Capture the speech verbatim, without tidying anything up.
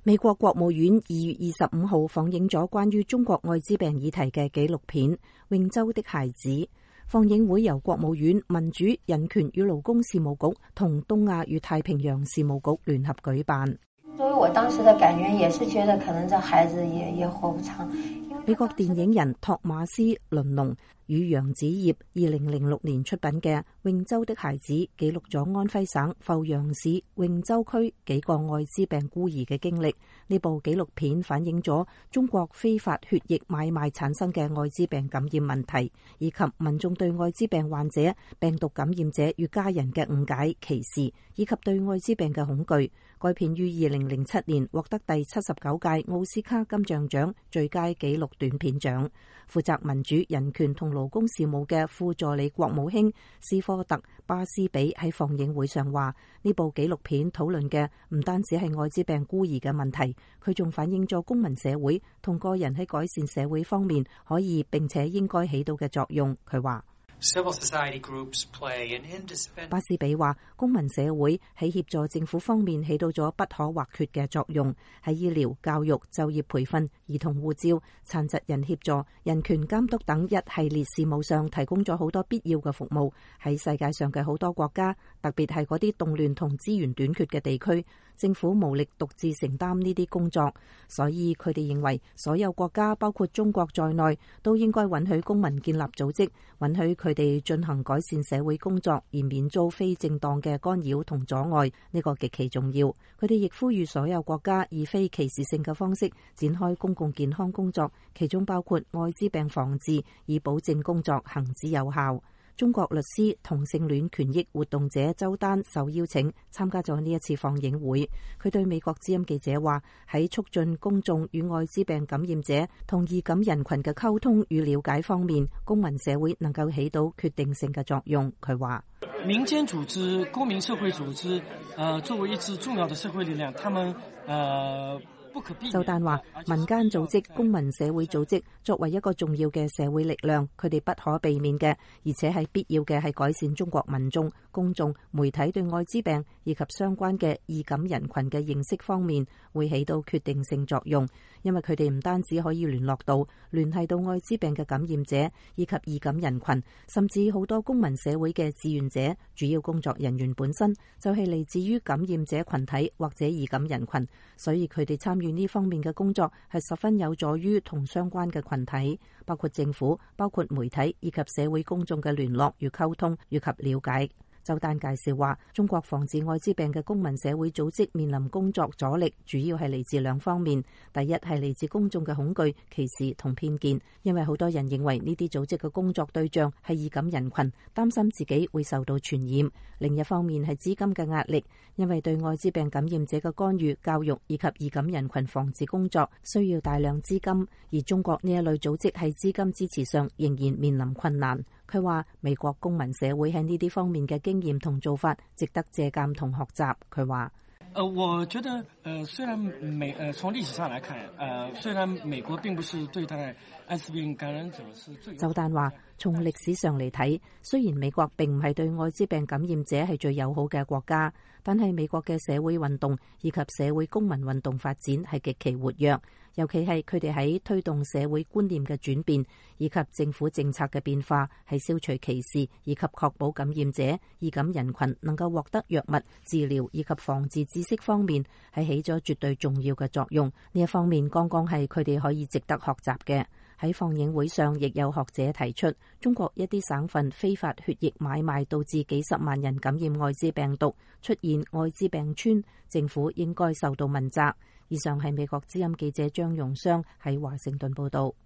美國國務院二月二十五號放映咗關於中國艾滋病議題嘅紀錄片《永州的孩子》。放映會由國務院民主、人權與勞工事務局同東亞與太平洋事務局聯合舉辦。 作為我當時的感覺，也是覺得可能這孩子也也活不長。 美國電影人托馬斯·倫農與楊子葉二零零六年出品嘅《永州的孩子》，記錄咗安徽省阜陽市永州區幾個艾滋病孤兒嘅經歷。呢部紀錄片反映咗中國非法血液買賣產生嘅艾滋病感染問題，以及民眾對艾滋病患者、病毒感染者與家人嘅誤解、歧視，以及對艾滋病嘅恐懼。該片於二零零七年獲得第七十九屆奧斯卡金像獎最佳紀錄短片獎。負責民主、人權同勞工事務嘅副助理國務卿斯科特·巴斯比喺放映會上話：呢部紀錄片討論嘅唔單止係艾滋病孤兒嘅問題，佢仲反映咗公民社會同個人喺改善社會方面可以並且應該起到嘅作用。佢話。巴斯比話，公民社會喺協助政府方面起到咗不可或缺嘅作用，喺醫療、教育、就業培訓、兒童護照、殘疾人協助、人權監督等一系列事務上提供咗好多必要嘅服務。喺世界上嘅好多國家，特別係嗰啲動亂同資源短缺嘅地區，政府無力獨自承擔呢啲工作，所以佢哋認為所有國家，包括中國在內，都應該允許公民建立組織，允許佢哋進行改善社會工作，而免遭非正當嘅干擾同阻礙。呢個極其重要。佢哋亦呼籲所有國家以非歧視性嘅方式展開公共健康工作，其中包括艾滋病防治，以保證工作行之有效。中國律師同性戀權益活動者周丹受邀請參加咗呢一次放映會。佢對美國之音記者話：喺促進公眾與艾滋病感染者同易感人群嘅溝通與了解方面，公民社會能夠起到決定性嘅作用。佢話： 民間組織、公民社會組織，呃，作為一支重要的社會力量，他們，呃周丹話：民間組織、公民社會組織作為一個重要嘅社會力量，佢哋不可避免嘅，而且係必要嘅，係改善中國民眾、公眾、媒體對艾滋病以及相關嘅易感人群嘅認識方面，會起到決定性作用。因為佢哋唔單止可以聯絡到、聯繫到艾滋病嘅感染者以及易感人群，甚至好多公民社會嘅志願者、主要工作人員本身就係嚟自於感染者群體或者易感人群，所以佢哋參與呢方面嘅工作係十分有助於同相關嘅群體，包括政府、包括媒體以及社會公眾嘅聯絡與溝通以及了解。周丹介紹話，中國防治艾滋病嘅公民社會組織面臨工作阻力，主要係嚟自兩方面。第一係嚟自公眾嘅恐懼、歧視同偏見，因為好多人認為呢啲組織嘅工作對象係易感人群，擔心自己會受到傳染。另一方面係資金嘅壓力，因為對艾滋病感染者嘅干預、教育以及易感人群防治工作需要大量資金，而中國呢一類組織喺資金支持上仍然面臨困難。佢話美國公民社會喺呢啲方面嘅經驗同做法值得借鑑同學習。佢話： 呃，我覺得，呃，雖然美，呃，從歷史上來看，呃，雖然美國並不是對待艾滋病感染者是最。 周丹話：從歷史上嚟睇，雖然美國並唔係對艾滋病感染者係最友好嘅國家，但係美國嘅社會運動以及社會公民運動發展係極其活躍，尤其係佢哋喺推動社會觀念嘅轉變以及政府政策嘅變化，係消除歧視以及確保感染者、易感人群能夠獲得藥物治療以及防治知識方面係起咗絕對重要嘅作用。呢一方面剛剛係佢哋可以值得學習嘅。喺放映會上，亦有學者提出，中國一啲省份非法血液買賣導致幾十萬人感染艾滋病毒，出現艾滋病村，政府應該受到問責。以上係美國之音記者張容湘喺華盛頓報道。